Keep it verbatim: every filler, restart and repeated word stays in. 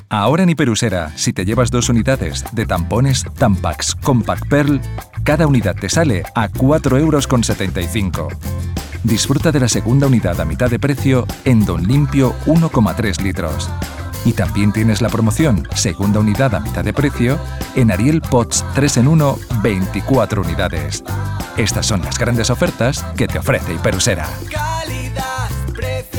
Ahora en Hiperusera, si te llevas dos unidades de tampones Tampax Compact Pearl, cada unidad te sale a cuatro euros con setenta y cinco. Disfruta de la segunda unidad a mitad de precio en Don Limpio uno coma tres litros. Y también tienes la promoción segunda unidad a mitad de precio en Ariel Pots tres en uno veinticuatro unidades. Estas son las grandes ofertas que te ofrece Hiperusera. Calidad, precio.